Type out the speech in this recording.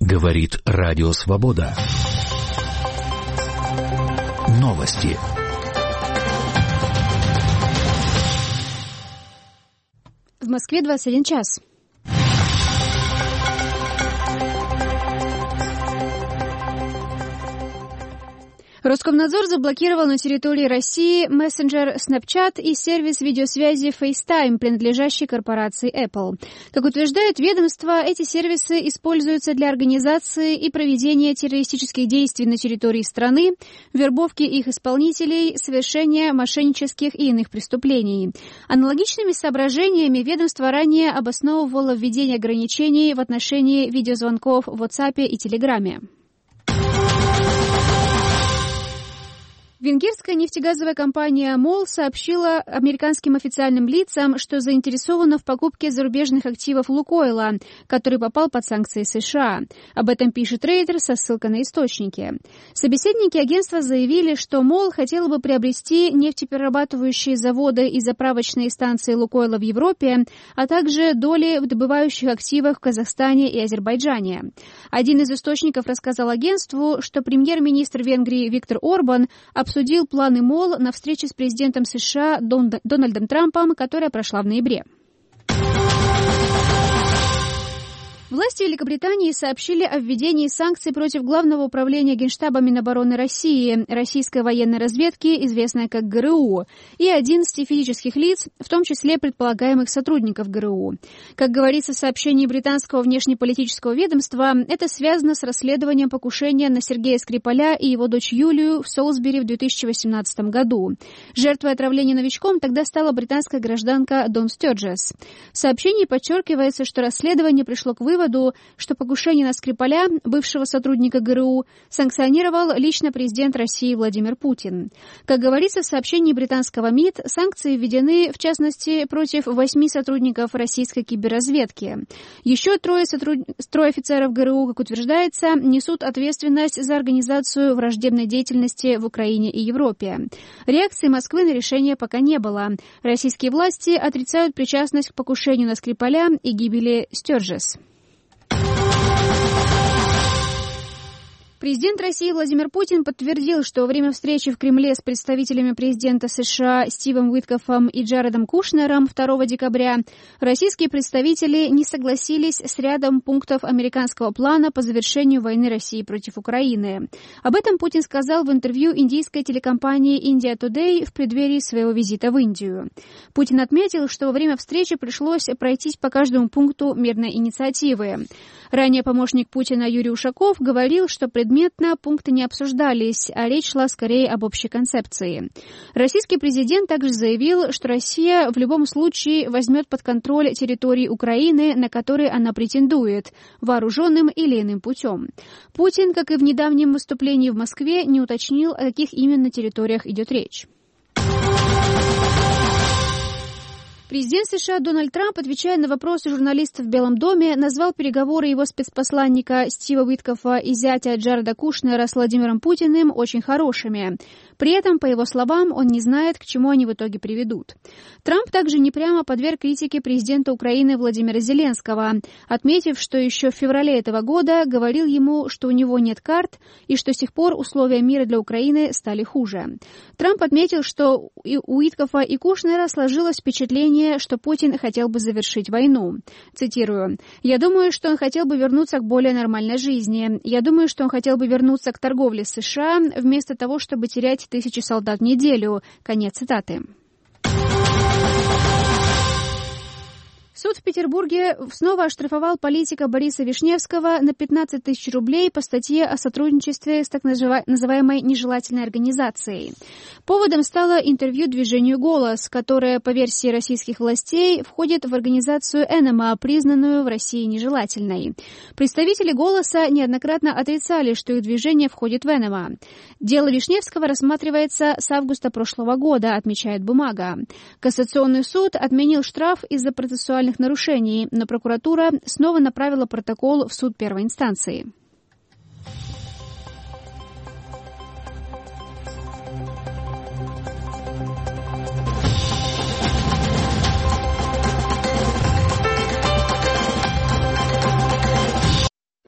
Говорит Радио Свобода. Новости. В Москве 21 час. Роскомнадзор заблокировал на территории России мессенджер Snapchat и сервис видеосвязи FaceTime, принадлежащий корпорации Apple. Как утверждает ведомство, эти сервисы используются для организации и проведения террористических действий на территории страны, вербовки их исполнителей, совершения мошеннических и иных преступлений. Аналогичными соображениями ведомство ранее обосновывало введение ограничений в отношении видеозвонков в WhatsApp и Telegram. Венгерская нефтегазовая компания МОЛ сообщила американским официальным лицам, что заинтересована в покупке зарубежных активов «Лукойла», который попал под санкции США. Об этом пишет Рейтер со ссылкой на источники. Собеседники агентства заявили, что МОЛ хотела бы приобрести нефтеперерабатывающие заводы и заправочные станции «Лукойла» в Европе, а также доли в добывающих активах в Казахстане и Азербайджане. Один из источников рассказал агентству, что премьер-министр Венгрии Виктор Орбан обсудил планы МОЛ на встрече с президентом США Дональдом Трампом, которая прошла в ноябре. Власти Великобритании сообщили о введении санкций против Главного управления Генштаба Минобороны России, российской военной разведки, известной как ГРУ, и 11 физических лиц, в том числе предполагаемых сотрудников ГРУ. Как говорится в сообщении британского внешнеполитического ведомства, это связано с расследованием покушения на Сергея Скрипаля и его дочь Юлию в Солсбери в 2018 году. Жертвой отравления новичком тогда стала британская гражданка Дон Стёрджес. В сообщении подчеркивается, что расследование пришло к выводу, что покушение на Скрипаля, бывшего сотрудника ГРУ, санкционировал лично президент России Владимир Путин. Как говорится в сообщении британского МИД, санкции введены, в частности, против 8 сотрудников российской киберразведки. Еще трое офицеров ГРУ, как утверждается, несут ответственность за организацию враждебной деятельности в Украине и Европе. Реакции Москвы на решение пока не было. Российские власти отрицают причастность к покушению на Скрипаля и гибели Стёрджес. Президент России Владимир Путин подтвердил, что во время встречи в Кремле с представителями президента США Стивом Уиткофом и Джаредом Кушнером 2 декабря российские представители не согласились с рядом пунктов американского плана по завершению войны России против Украины. Об этом Путин сказал в интервью индийской телекомпании India Today в преддверии своего визита в Индию. Путин отметил, что во время встречи пришлось пройтись по каждому пункту мирной инициативы. Ранее помощник Путина Юрий Ушаков говорил, что предметно пункты не обсуждались, а речь шла скорее об общей концепции. Российский президент также заявил, что Россия в любом случае возьмет под контроль территории Украины, на которые она претендует, вооруженным или иным путем. Путин, как и в недавнем выступлении в Москве, не уточнил, о каких именно территориях идет речь. Президент США Дональд Трамп, отвечая на вопросы журналистов в Белом доме, назвал переговоры его спецпосланника Стива Уиткофа и зятя Джареда Кушнера с Владимиром Путиным очень хорошими. При этом, по его словам, он не знает, к чему они в итоге приведут. Трамп также непрямо подверг критике президента Украины Владимира Зеленского, отметив, что еще в феврале этого года говорил ему, что у него нет карт и что с тех пор условия мира для Украины стали хуже. Трамп отметил, что у Уиткофа и Кушнера сложилось впечатление, что Путин хотел бы завершить войну. Цитирую: «Я думаю, что он хотел бы вернуться к более нормальной жизни. Я думаю, что он хотел бы вернуться к торговле с США, вместо того, чтобы терять тысячи солдат в неделю». Конец цитаты. Суд в Петербурге снова оштрафовал политика Бориса Вишневского на 15 тысяч рублей по статье о сотрудничестве с так называемой нежелательной организацией. Поводом стало интервью движению «Голос», которое, по версии российских властей, входит в организацию Энема, признанную в России нежелательной. Представители «Голоса» неоднократно отрицали, что их движение входит в Энема. Дело Вишневского рассматривается с августа прошлого года, отмечает «Бумага». Кассационный суд отменил штраф из-за процессуальных нарушений, но прокуратура снова направила протокол в суд первой инстанции.